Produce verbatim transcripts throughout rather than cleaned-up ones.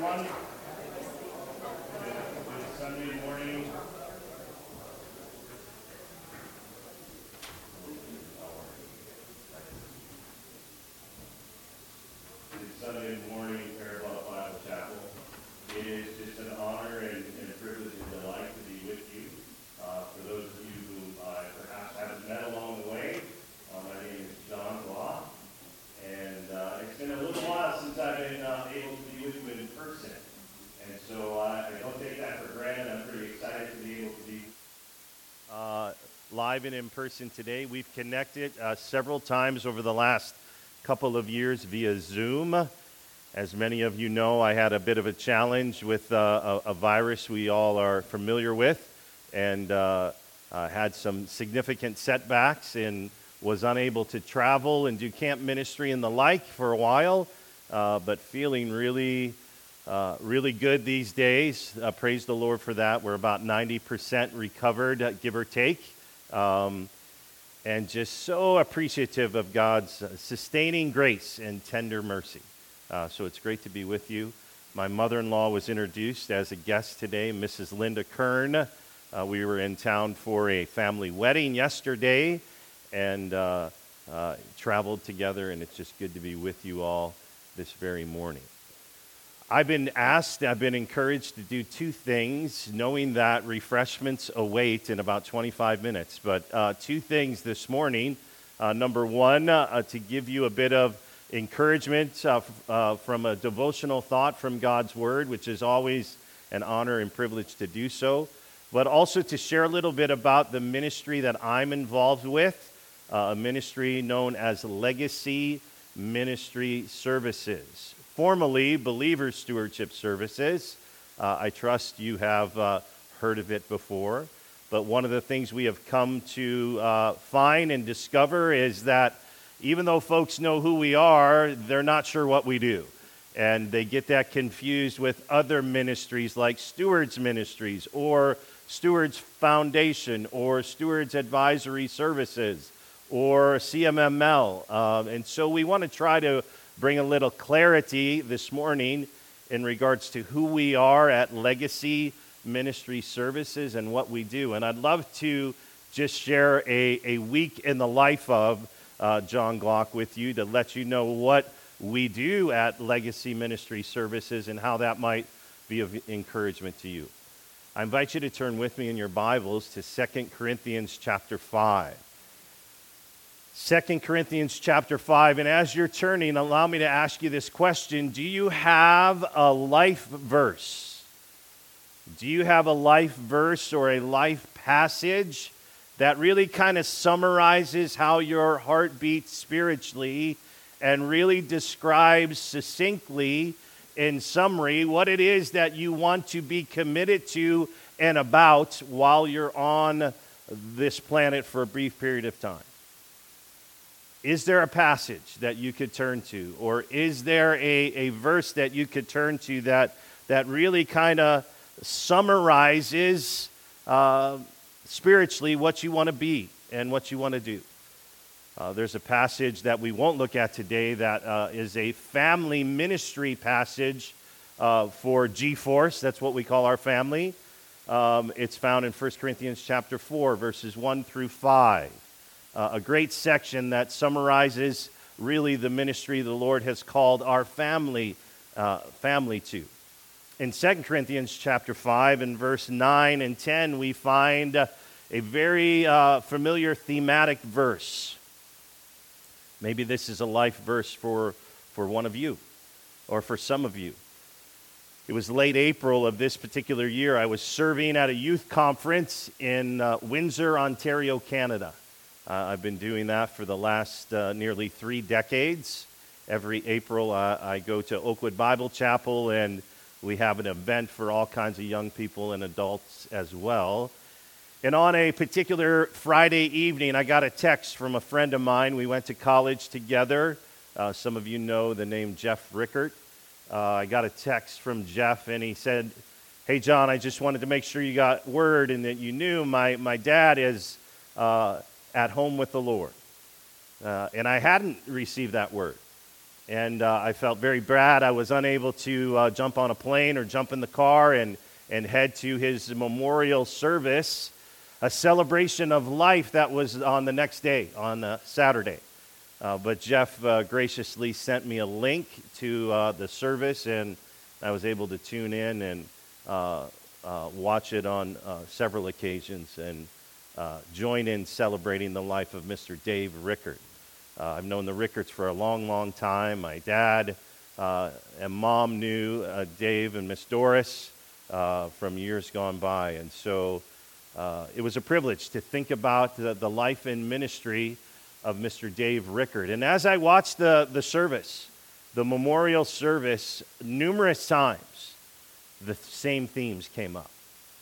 everyone. Good Sunday morning. Good Sunday morning, Parallel Bible Chapel. It is just an honor and, and a privilege and delight to be with you. Uh, for those of you who uh, perhaps haven't met along the way, uh, my name is John Law, and uh, it's been a little while since I've been uh, able to be with you in person. And so uh, I don't take that for granted. I'm pretty excited to be able to be uh, live and in person today. We've connected uh, several times over the last couple of years via Zoom. As many of you know, I had a bit of a challenge with uh, a, a virus we all are familiar with, and uh, uh, had some significant setbacks and was unable to travel and do camp ministry and the like for a while, uh, but feeling really Uh, really good these days. Uh, praise the Lord for that. We're about ninety percent recovered, uh, give or take. Um, and just so appreciative of God's uh, sustaining grace and tender mercy. Uh, so it's great to be with you. My mother-in-law was introduced as a guest today, Missus Linda Kern. Uh, we were in town for a family wedding yesterday and uh, uh, traveled together, and it's just good to be with you all this very morning. I've been asked, I've been encouraged to do two things, knowing that refreshments await in about twenty-five minutes. But uh, two things this morning. Uh, number one, uh, to give you a bit of encouragement uh, uh, from a devotional thought from God's Word, which is always an honor and privilege to do so. But also to share a little bit about the ministry that I'm involved with, uh, a ministry known as Legacy Ministry Services. Formerly Believer Stewardship Services. Uh, I trust you have uh, heard of it before. But one of the things we have come to uh, find and discover is that even though folks know who we are, they're not sure what we do. And they get that confused with other ministries like Stewards Ministries or Stewards Foundation or Stewards Advisory Services or C M M L. Uh, and so we want to try to bring a little clarity this morning in regards to who we are at Legacy Ministry Services and what we do. And I'd love to just share a, a week in the life of uh, John Glock with you to let you know what we do at Legacy Ministry Services and how that might be of encouragement to you. I invite you to turn with me in your Bibles to Second Corinthians chapter five. Second Corinthians chapter five, and as you're turning, allow me to ask you this question. Do you have a life verse? Do you have a life verse or a life passage that really kind of summarizes how your heart beats spiritually and really describes succinctly, in summary, what it is that you want to be committed to and about while you're on this planet for a brief period of time? Is there a passage that you could turn to? Or is there a, a verse that you could turn to that, that really kind of summarizes uh, spiritually what you want to be and what you want to do? Uh, there's a passage that we won't look at today that uh, is a family ministry passage uh, for G-Force. That's what we call our family. Um, it's found in First Corinthians chapter four, verses one through five. Uh, a great section that summarizes really the ministry the Lord has called our family uh, family to. In Second Corinthians chapter five and verse nine and ten, we find uh, a very uh, familiar thematic verse. Maybe this is a life verse for, for one of you or for some of you. It was late April of this particular year. I was serving at a youth conference in uh, Windsor, Ontario, Canada. Uh, I've been doing that for the last uh, nearly three decades. Every April, uh, I go to Oakwood Bible Chapel, and we have an event for all kinds of young people and adults as well. And on a particular Friday evening, I got a text from a friend of mine. We went to college together. Uh, some of you know the name Jeff Rickert. Uh, I got a text from Jeff, and he said, "Hey, John, I just wanted to make sure you got word and that you knew my, my dad is uh, at home with the Lord." Uh, and I hadn't received that word. And uh, I felt very bad. I was unable to uh, jump on a plane or jump in the car and, and head to his memorial service, a celebration of life that was on the next day, on uh, Saturday. Uh, but Jeff uh, graciously sent me a link to uh, the service, and I was able to tune in and uh, uh, watch it on uh, several occasions and uh, join in celebrating the life of Mister Dave Rickert. Uh, I've known the Rickerts for a long, long time. My dad uh, and mom knew uh, Dave and Miss Doris uh, from years gone by. And so uh, it was a privilege to think about the, the life and ministry of Mister Dave Rickert. And as I watched the, the service, the memorial service, numerous times, the same themes came up.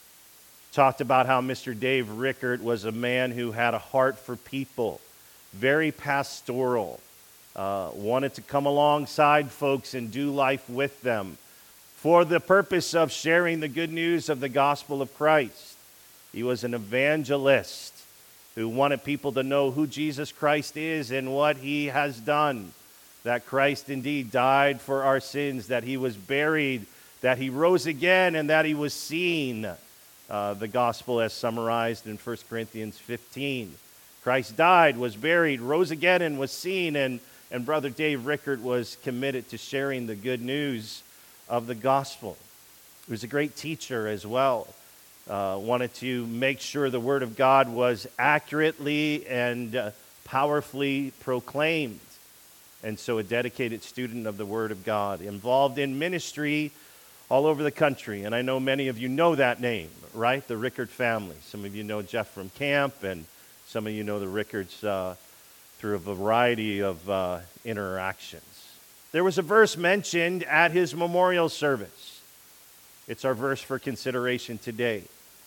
Talked about how Mister Dave Rickert was a man who had a heart for people, very pastoral, uh, wanted to come alongside folks and do life with them for the purpose of sharing the good news of the gospel of Christ. He was an evangelist who wanted people to know who Jesus Christ is and what he has done, that Christ indeed died for our sins, that he was buried, that he rose again, and that he was seen. Uh, the gospel as summarized in First Corinthians fifteen. Christ died, was buried, rose again, and was seen, and, and Brother Dave Rickert was committed to sharing the good news of the gospel. He was a great teacher as well. Uh, wanted to make sure the Word of God was accurately and uh, powerfully proclaimed. And so a dedicated student of the Word of God, involved in ministry all over the country. And I know many of you know that name, right? The Rickert family. Some of you know Jeff from camp, and some of you know the Rickerts uh, through a variety of uh, interactions. There was a verse mentioned at his memorial service. It's our verse for consideration today.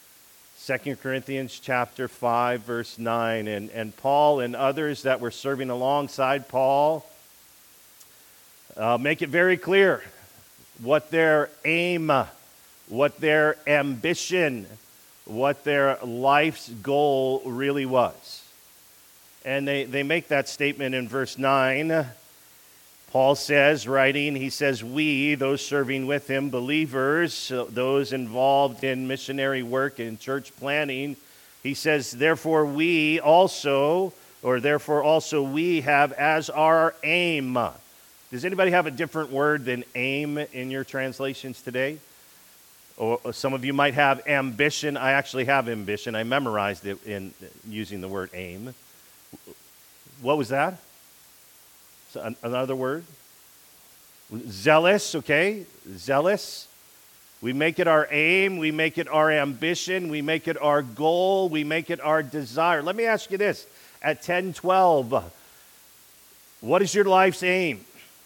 Second Corinthians chapter five, verse nine. And, and Paul and others that were serving alongside Paul uh, make it very clear what their aim, what their ambition, what their life's goal really was. And they, they make that statement in verse nine. Paul says, writing, he says, we, those serving with him, believers, those involved in missionary work and church planning, he says, therefore we also, or therefore also we have as our aim. Does anybody have a different word than aim in your translations today? Or some of you might have ambition. I actually have ambition. I memorized it in using the word aim. What was that? So another word? Zealous, okay? Zealous. We make it our aim. We make it our ambition. We make it our goal. We make it our desire. Let me ask you this. At ten twelve, what is your life's aim?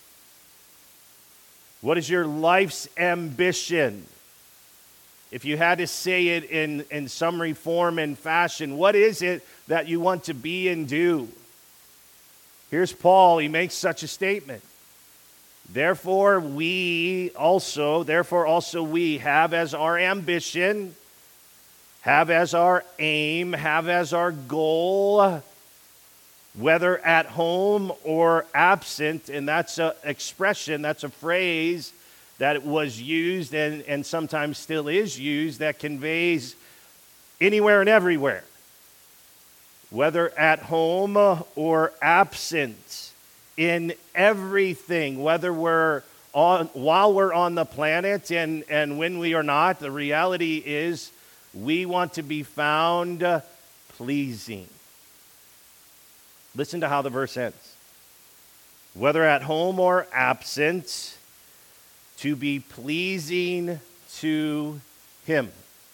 What is your life's ambition? If you had to say it in, in summary form and fashion, what is it that you want to be and do? Here's Paul. He makes such a statement. Therefore we also, therefore also we have as our ambition, have as our aim, have as our goal, whether at home or absent, and that's an expression, that's a phrase that was used and, and sometimes still is used that conveys anywhere and everywhere. Whether at home or absent, in everything, whether we're on, while we're on the planet and, and when we are not, the reality is we want to be found pleasing. Listen to how the verse ends. Whether at home or absent, to be pleasing to him.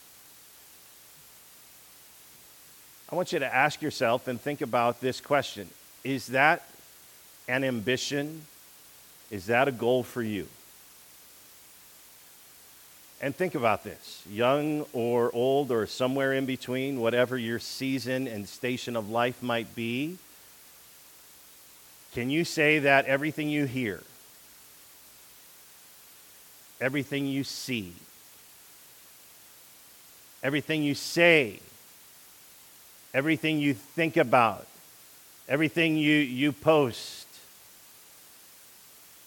I want you to ask yourself and think about this question. Is that an ambition? Is that a goal for you? And think about this. Young or old or somewhere in between, whatever your season and station of life might be, can you say that everything you hear, everything you see, everything you say, everything you think about, everything you, you post,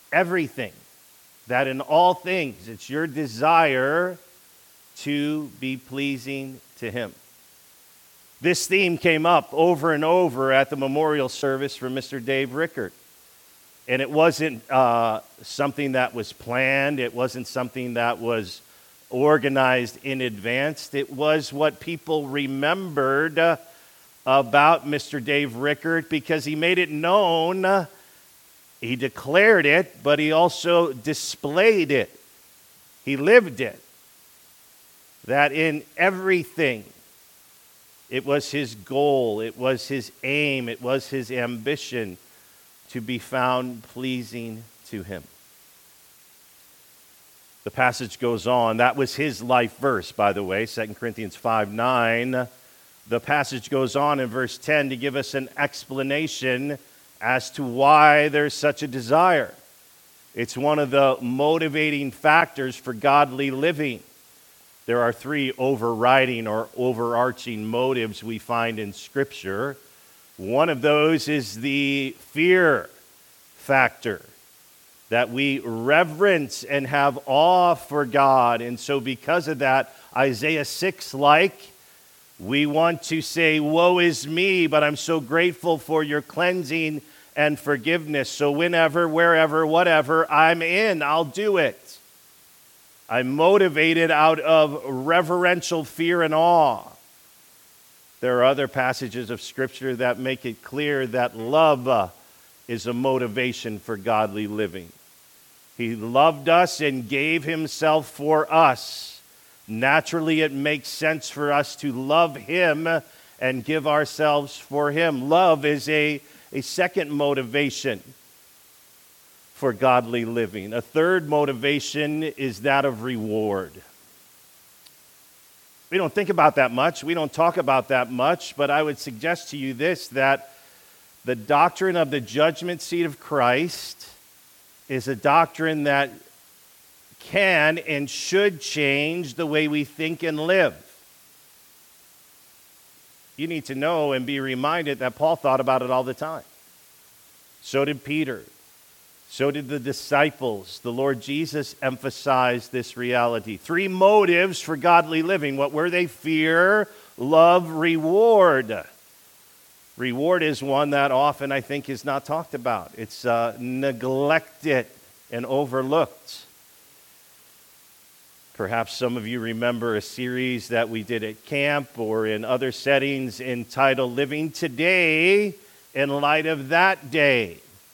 everything, that in all things it's your desire to be pleasing to him. This theme came up over and over at the memorial service for Mister Dave Rickard. And it wasn't uh, something that was planned. It wasn't something that was organized in advance. It was what people remembered uh, about Mister Dave Rickard because he made it known. Uh, he declared it, but he also displayed it. He lived it. That in everything, it was his goal, it was his aim, it was his ambition to be found pleasing to him. The passage goes on. That was his life verse, by the way, Second Corinthians five nine. The passage goes on in verse ten to give us an explanation as to why there's such a desire. It's one of the motivating factors for godly living. There are three overriding or overarching motives we find in Scripture. One of those is the fear factor, that we reverence and have awe for God. And so because of that, Isaiah six-like, we want to say, woe is me, but I'm so grateful for your cleansing and forgiveness. So whenever, wherever, whatever, I'm in, I'll do it. I'm motivated out of reverential fear and awe. There are other passages of Scripture that make it clear that love uh, is a motivation for godly living. He loved us and gave himself for us. Naturally, it makes sense for us to love him and give ourselves for him. Love is a, a second motivation for godly living. A third motivation is that of reward. We don't think about that much. We don't talk about that much, but I would suggest to you this, that the doctrine of the judgment seat of Christ is a doctrine that can and should change the way we think and live. You need to know and be reminded that Paul thought about it all the time. So did Peter. So did the disciples. The Lord Jesus emphasized this reality. Three motives for godly living. What were they? Fear, love, reward. Reward is one that often, I think, is not talked about. It's uh, neglected and overlooked. Perhaps some of you remember a series that we did at camp or in other settings entitled Living Today in Light of That Day.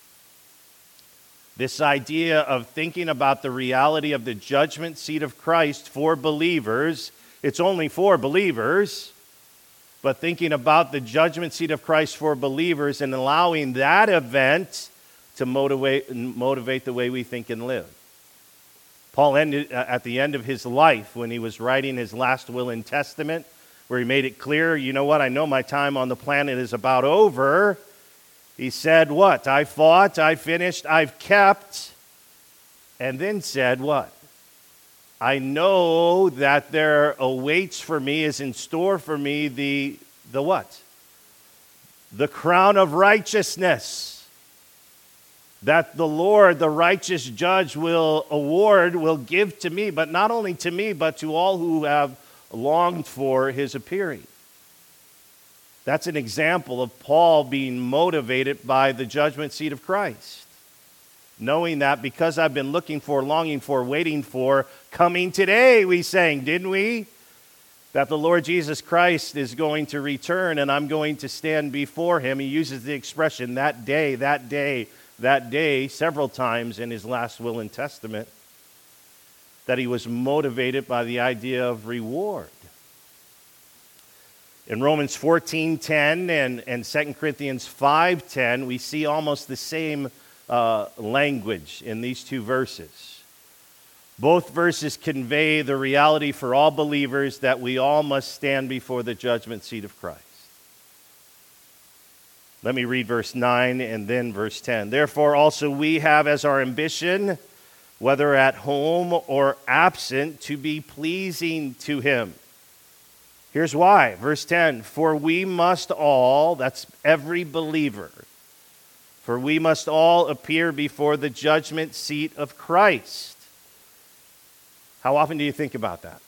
This idea of thinking about the reality of the judgment seat of Christ for believers, it's only for believers, but thinking about the judgment seat of Christ for believers and allowing that event to motivate, motivate the way we think and live. Paul ended at the end of his life when he was writing his last will and testament, where he made it clear, you know what, I know my time on the planet is about over. He said what? I fought, I finished, I've kept, and then said what? I know that there awaits for me, is in store for me, the, the what? The crown of righteousness that the Lord, the righteous judge, will award, will give to me, but not only to me, but to all who have longed for his appearing. That's an example of Paul being motivated by the judgment seat of Christ. Knowing that because I've been looking for, longing for, waiting for, coming today, we sang, didn't we? That the Lord Jesus Christ is going to return and I'm going to stand before him. He uses the expression that day, that day, that day several times in his last will and testament. That he was motivated by the idea of reward. In Romans fourteen ten and, and Second Corinthians five ten, we see almost the same uh, language in these two verses. Both verses convey the reality for all believers that we all must stand before the judgment seat of Christ. Let me read verse nine and then verse ten. Therefore also we have as our ambition, whether at home or absent, to be pleasing to him. Here's why. Verse ten, for we must all, that's every believer, For we must all appear before the judgment seat of Christ. How often do you think about that?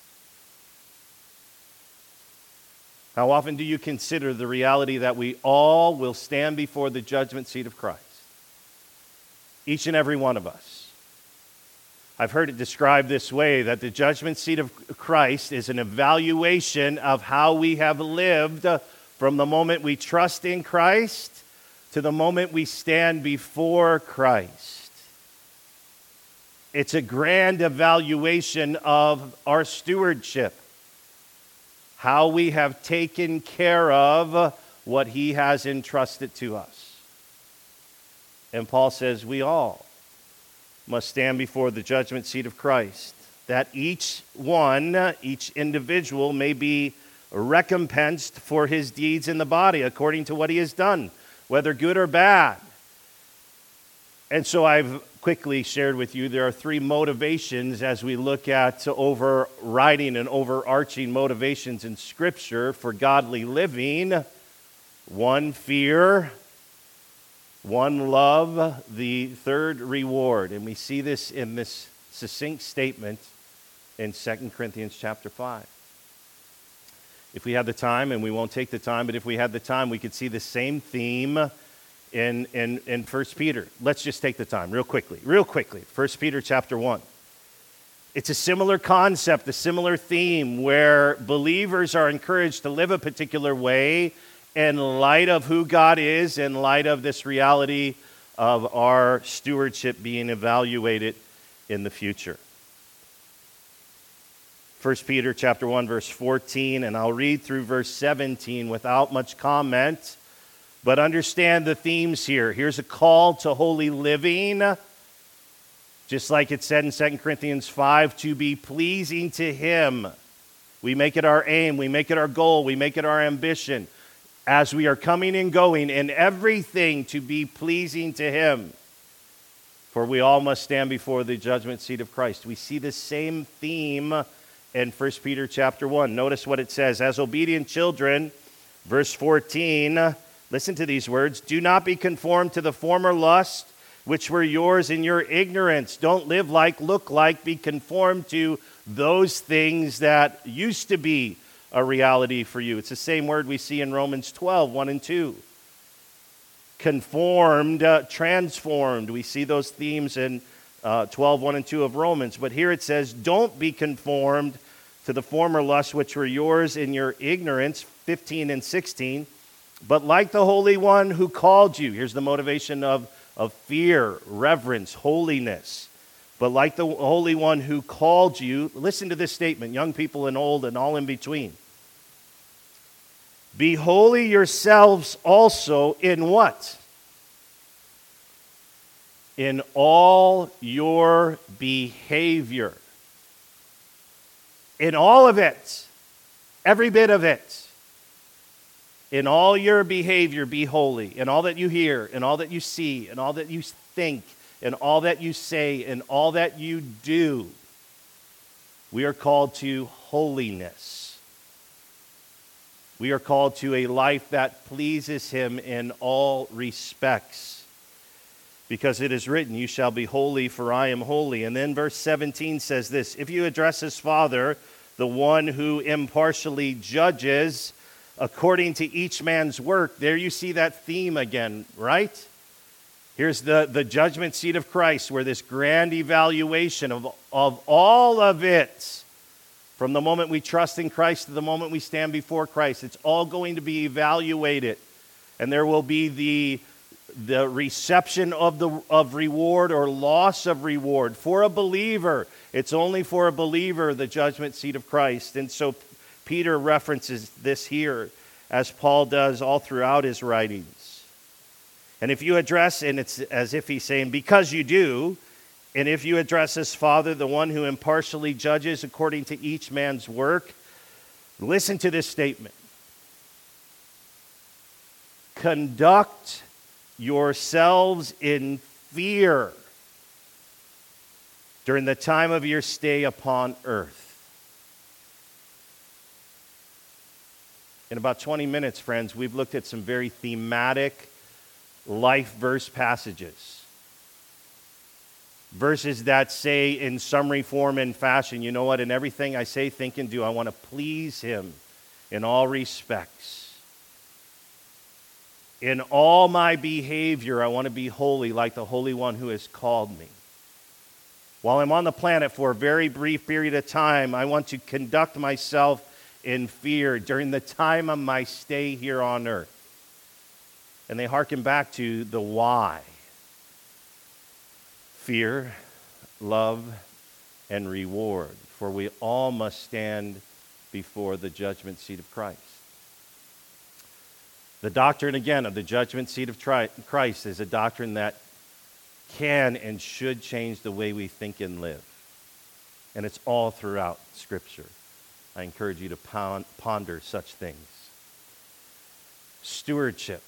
How often do you consider the reality that we all will stand before the judgment seat of Christ? Each and every one of us. I've heard it described this way, that the judgment seat of Christ is an evaluation of how we have lived from the moment we trust in Christ to the moment we stand before Christ. It's a grand evaluation of our stewardship, how we have taken care of what He has entrusted to us. And Paul says we all must stand before the judgment seat of Christ, that each one, each individual may be recompensed for his deeds in the body according to what he has done, whether good or bad. And so I've quickly shared with you there are three motivations as we look at overriding and overarching motivations in Scripture for godly living. One, fear. One, love. The third, reward. And we see this in this succinct statement in Second Corinthians chapter five. If we had the time, and we won't take the time, but if we had the time, we could see the same theme in, in, in First Peter. Let's just take the time real quickly, real quickly. First Peter chapter one. It's a similar concept, a similar theme where believers are encouraged to live a particular way in light of who God is, in light of this reality of our stewardship being evaluated in the future. First Peter chapter one, verse fourteen, and I'll read through verse seventeen without much comment, but understand the themes here. Here's a call to holy living, just like it said in Second Corinthians five, to be pleasing to Him. We make it our aim, we make it our goal, we make it our ambition, as we are coming and going in everything to be pleasing to Him. For we all must stand before the judgment seat of Christ. We see the same theme in First Peter chapter one. Notice what it says. As obedient children, verse fourteen, listen to these words. Do not be conformed to the former lust which were yours in your ignorance. Don't live like, look like, be conformed to those things that used to be a reality for you. It's the same word we see in Romans twelve, one and two. Conformed, uh, transformed. We see those themes in Uh, twelve, one and two of Romans. But here it says, don't be conformed to the former lusts which were yours in your ignorance, fifteen and sixteen, but like the Holy One who called you. Here's the motivation of, of fear, reverence, holiness. But like the Holy One who called you, listen to this statement, young people and old and all in between. Be holy yourselves also in what? In all your behavior. In all of it. Every bit of it. In all your behavior, be holy. In all that you hear, in all that you see, in all that you think, in all that you say, in all that you do. We are called to holiness. We are called to a life that pleases Him in all respects. Because it is written, you shall be holy, for I am holy. And then verse seventeen says this, if you address as Father, the one who impartially judges according to each man's work, there you see that theme again, right? Here's the, the judgment seat of Christ, where this grand evaluation of, of all of it, from the moment we trust in Christ to the moment we stand before Christ, it's all going to be evaluated. And there will be the the reception of the of reward or loss of reward. For a believer, it's only for a believer, the judgment seat of Christ. And so Peter references this here, as Paul does all throughout his writings. And if you address, and it's as if he's saying, because you do, and if you address as Father, the one who impartially judges according to each man's work, listen to this statement. Conduct yourselves in fear during the time of your stay upon earth. In about twenty minutes, friends, we've looked at some very thematic life verse passages. Verses that say in summary form and fashion, you know what, in everything I say, think, and do, I want to please him in all respects. In all my behavior, I want to be holy like the Holy One who has called me. While I'm on the planet for a very brief period of time, I want to conduct myself in fear during the time of my stay here on earth. And they hearken back to the why. Fear, love, and reward. For we all must stand before the judgment seat of Christ. The doctrine, again, of the judgment seat of Christ is a doctrine that can and should change the way we think and live. And it's all throughout Scripture. I encourage you to ponder such things. Stewardship.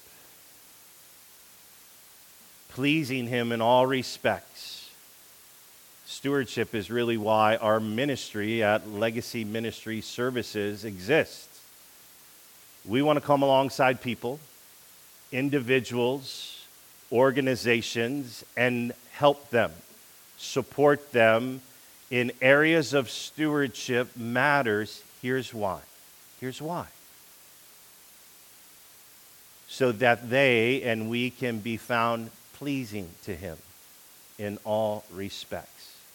Pleasing him in all respects. Stewardship is really why our ministry at Legacy Ministry Services exists. We want to come alongside people, individuals, organizations, and help them, support them in areas of stewardship matters. Here's why. Here's why. So that they and we can be found pleasing to him in all respects.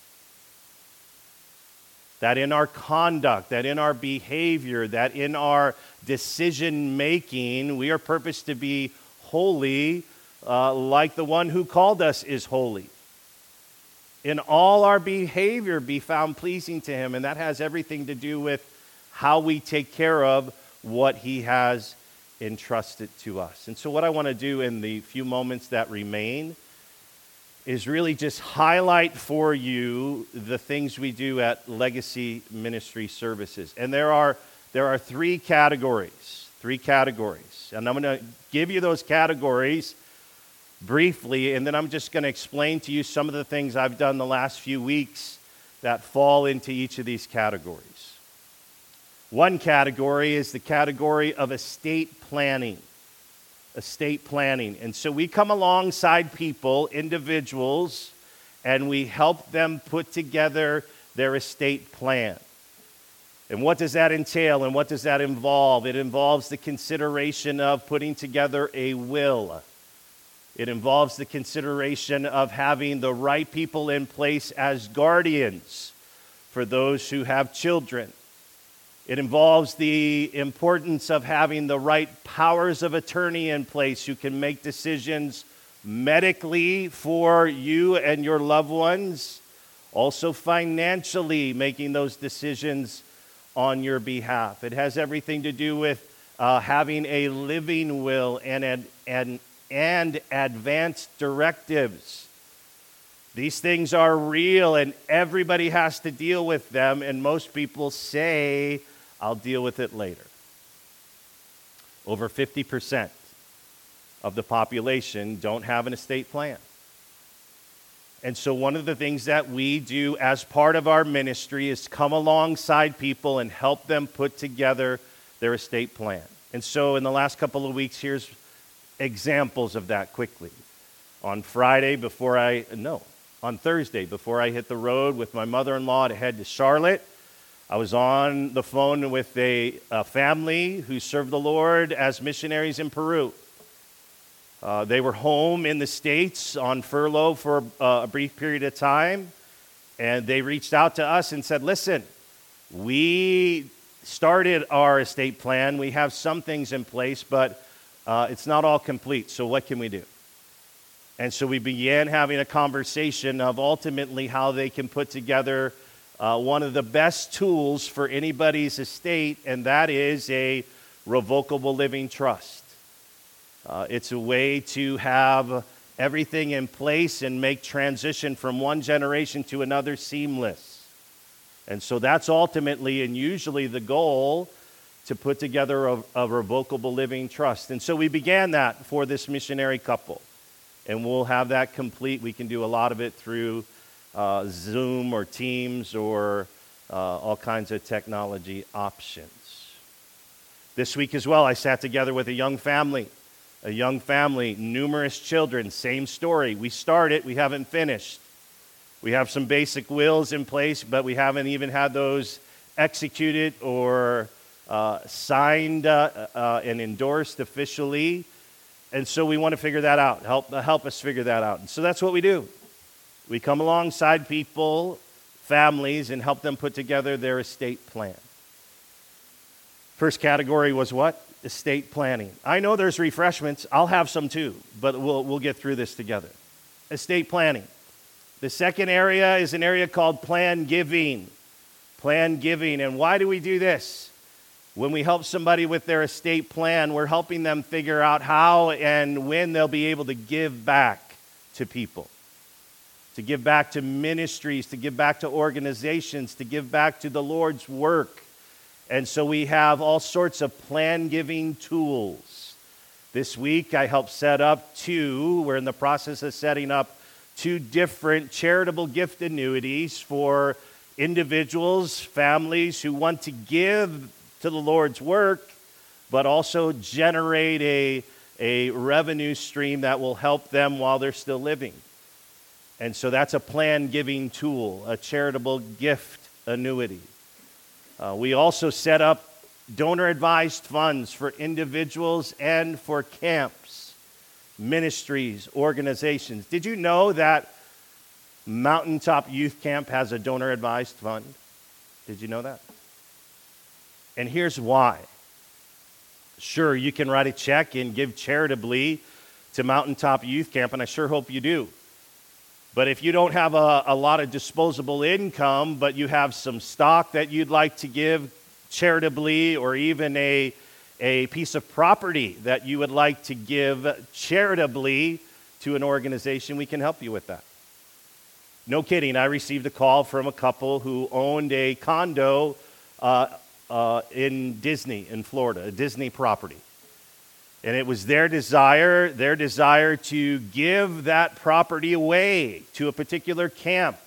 That in our conduct, that in our behavior, that in our decision making, we are purposed to be holy, uh, like the one who called us is holy. In all our behavior, be found pleasing to him, and that has everything to do with how we take care of what he has entrusted to us. And so what I want to do in the few moments that remain is really just highlight for you the things we do at Legacy Ministry Services. And there are there are three categories, three categories. And I'm going to give you those categories briefly, and then I'm just going to explain to you some of the things I've done the last few weeks that fall into each of these categories. One category is the category of estate planning. Estate planning. And so we come alongside people, individuals, and we help them put together their estate plan. And what does that entail and what does that involve? It involves the consideration of putting together a will. It involves the consideration of having the right people in place as guardians for those who have children. It involves the importance of having the right powers of attorney in place who can make decisions medically for you and your loved ones, also financially making those decisions on your behalf. It has everything to do with uh, having a living will and, and, and advanced directives. These things are real and everybody has to deal with them, and most people say, I'll deal with it later. Over fifty percent of the population don't have an estate plan. And so one of the things that we do as part of our ministry is come alongside people and help them put together their estate plan. And so in the last couple of weeks, here's examples of that quickly. On Friday before I, no, on Thursday before I hit the road with my mother-in-law to head to Charlotte, I was on the phone with a, a family who served the Lord as missionaries in Peru. Uh, they were home in the States on furlough for uh, a brief period of time, and they reached out to us and said, listen, we started our estate plan. We have some things in place, but uh, it's not all complete, so what can we do? And so we began having a conversation of ultimately how they can put together Uh, one of the best tools for anybody's estate, and that is a revocable living trust. Uh, it's a way to have everything in place and make transition from one generation to another seamless. And so that's ultimately and usually the goal, to put together a, a revocable living trust. And so we began that for this missionary couple, and we'll have that complete. We can do a lot of it through Uh, Zoom or Teams or uh, all kinds of technology options. This week as well, I sat together with a young family A young family, numerous children, same story. We start it, we haven't finished. We have some basic wills in place, but we haven't even had those executed or uh, signed uh, uh, and endorsed officially. And so we want to figure that out, help, help us figure that out. And so that's what we do. We come alongside people, families, and help them put together their estate plan. First category was what? Estate planning. I know there's refreshments. I'll have some too, but we'll, we'll get through this together. Estate planning. The second area is an area called plan giving. Plan giving. And why do we do this? When we help somebody with their estate plan, we're helping them figure out how and when they'll be able to give back to people, to give back to ministries, to give back to organizations, to give back to the Lord's work. And so we have all sorts of plan giving tools. This week I helped set up two, we're in the process of setting up two different charitable gift annuities for individuals, families who want to give to the Lord's work, but also generate a, a revenue stream that will help them while they're still living. And so that's a plan giving tool, a charitable gift annuity. Uh, we also set up donor advised funds for individuals and for camps, ministries, organizations. Did you know that Mountaintop Youth Camp has a donor advised fund? Did you know that? And here's why. Sure, you can write a check and give charitably to Mountaintop Youth Camp, and I sure hope you do. But if you don't have a, a lot of disposable income, but you have some stock that you'd like to give charitably, or even a, a piece of property that you would like to give charitably to an organization, we can help you with that. No kidding, I received a call from a couple who owned a condo uh, uh, in Disney, in Florida, a Disney property. And it was their desire, their desire to give that property away to a particular camp.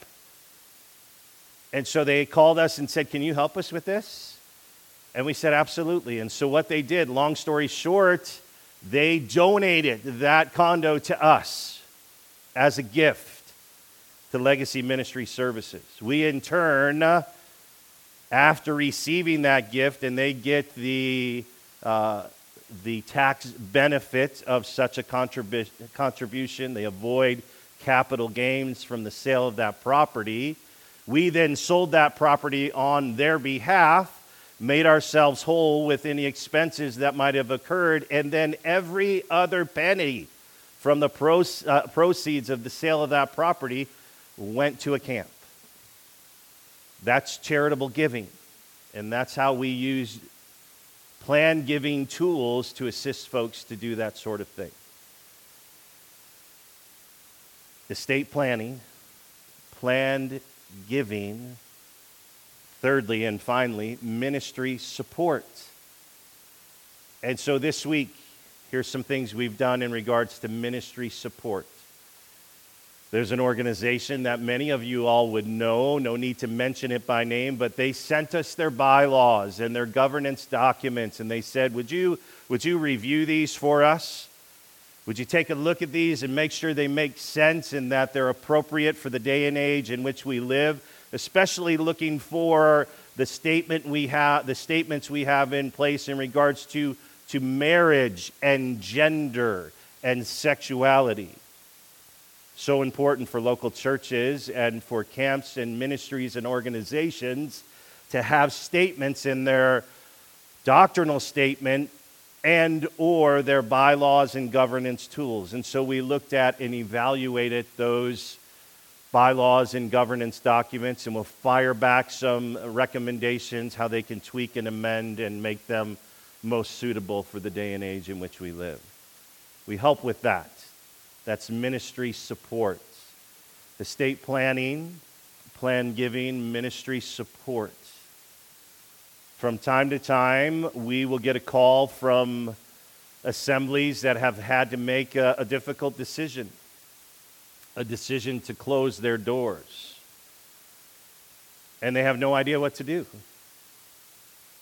And so they called us and said, "Can you help us with this?" And we said, absolutely. And so what they did, long story short, they donated that condo to us as a gift to Legacy Ministry Services. We, in turn, uh, after receiving that gift, and they get the... Uh, the tax benefit of such a contribu- contribution. They avoid capital gains from the sale of that property. We then sold that property on their behalf, made ourselves whole with any expenses that might have occurred, and then every other penny from the pro- uh, proceeds of the sale of that property went to a camp. That's charitable giving, and that's how we use plan giving tools to assist folks to do that sort of thing. Estate planning, planned giving. Thirdly and finally, ministry support. And so this week, here's some things we've done in regards to ministry support. There's an organization that many of you all would know, no need to mention it by name, but they sent us their bylaws and their governance documents, and they said, would you, would you review these for us? Would you take a look at these and make sure they make sense and that they're appropriate for the day and age in which we live, especially looking for the statement we have, the statements we have in place in regards to, to marriage and gender and sexuality. So important for local churches and for camps and ministries and organizations to have statements in their doctrinal statement and or their bylaws and governance tools. And so we looked at and evaluated those bylaws and governance documents, and we'll fire back some recommendations how they can tweak and amend and make them most suitable for the day and age in which we live. We help with that. That's ministry support. Estate planning, plan giving, ministry support. From time to time, we will get a call from assemblies that have had to make a, a difficult decision, a decision to close their doors. And they have no idea what to do.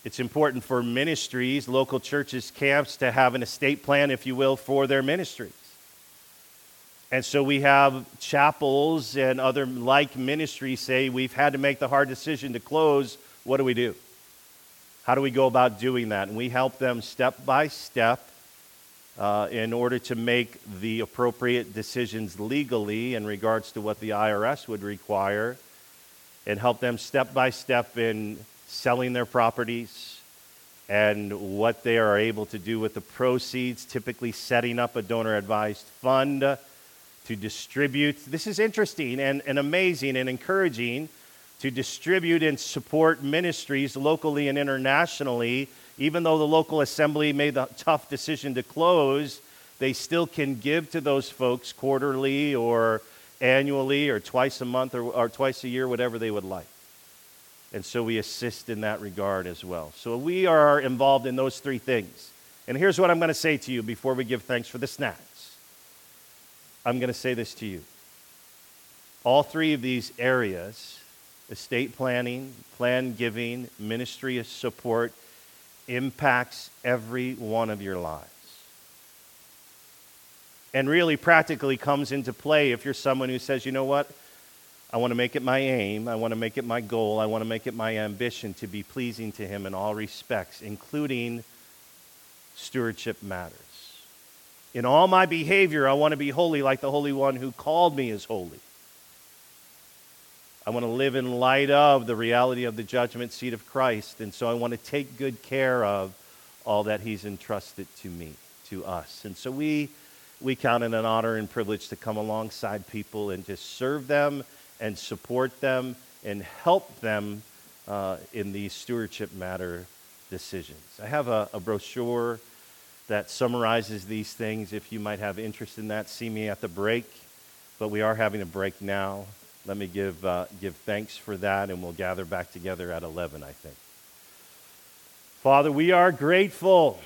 It's important for ministries, local churches, camps, to have an estate plan, if you will, for their ministries. And so we have chapels and other like ministries say, we've had to make the hard decision to close. What do we do? How do we go about doing that? And we help them step by step uh, in order to make the appropriate decisions legally in regards to what the I R S would require, and help them step by step in selling their properties and what they are able to do with the proceeds, typically setting up a donor-advised fund to distribute. This is interesting and, and amazing and encouraging, to distribute and support ministries locally and internationally. Even though the local assembly made the tough decision to close, they still can give to those folks quarterly or annually or twice a month or, or twice a year, whatever they would like. And so we assist in that regard as well. So we are involved in those three things. And here's what I'm going to say to you before we give thanks for the snacks. I'm going to say this to you. All three of these areas, estate planning, plan giving, ministry support, impacts every one of your lives. And really practically comes into play if you're someone who says, you know what, I want to make it my aim, I want to make it my goal, I want to make it my ambition to be pleasing to Him in all respects, including stewardship matters. In all my behavior, I want to be holy like the Holy One who called me is holy. I want to live in light of the reality of the judgment seat of Christ, and so I want to take good care of all that He's entrusted to me, to us. And so we we count it an honor and privilege to come alongside people and just serve them and support them and help them uh, in these stewardship matter decisions. I have a, a brochure that summarizes these things. If you might have interest in that, see me at the break. But we are having a break now. Let me give uh, give thanks for that, and we'll gather back together at eleven, I think. Father, we are grateful.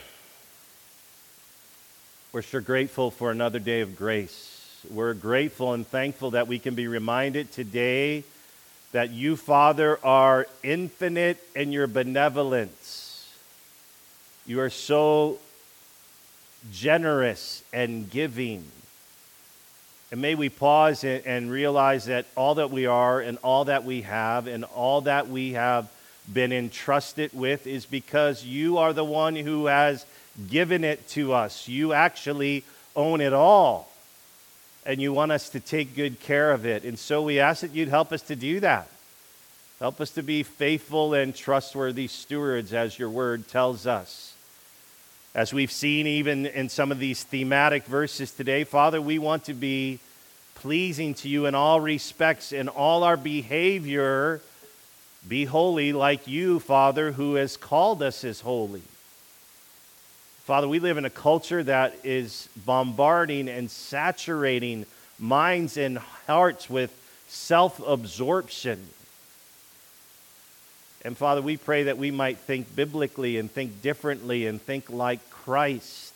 We're sure grateful for another day of grace. We're grateful and thankful that we can be reminded today that you, Father, are infinite in your benevolence. You are so generous and giving. And may we pause and, and realize that all that we are and all that we have and all that we have been entrusted with is because you are the one who has given it to us. You actually own it all. And you want us to take good care of it. And so we ask that you'd help us to do that. Help us to be faithful and trustworthy stewards, as your word tells us. As we've seen even in some of these thematic verses today, Father, we want to be pleasing to you in all respects, in all our behavior. Be holy like you, Father, who has called us as holy. Father, we live in a culture that is bombarding and saturating minds and hearts with self-absorption. And Father, we pray that we might think biblically and think differently and think like Christ.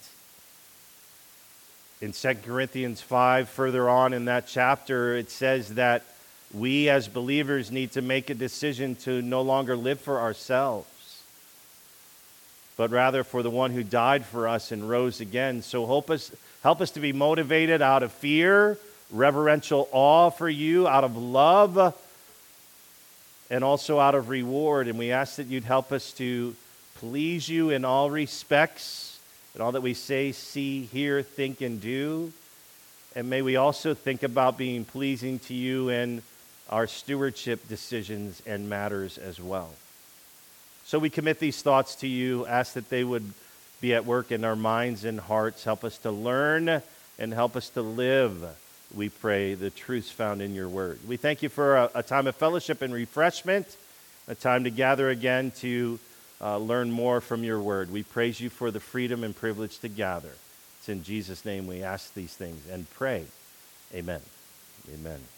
In Second Corinthians five, further on in that chapter, it says that we as believers need to make a decision to no longer live for ourselves, but rather for the one who died for us and rose again. So help us, help us to be motivated out of fear, reverential awe for you, out of love, and also out of reward. And we ask that you'd help us to please you in all respects, in all that we say, see, hear, think, and do. And may we also think about being pleasing to you in our stewardship decisions and matters as well. So we commit these thoughts to you, ask that they would be at work in our minds and hearts. Help us to learn and help us to live, we pray, the truths found in your word. We thank you for a, a time of fellowship and refreshment, a time to gather again to uh, learn more from your word. We praise you for the freedom and privilege to gather. It's in Jesus' name we ask these things and pray. Amen. Amen.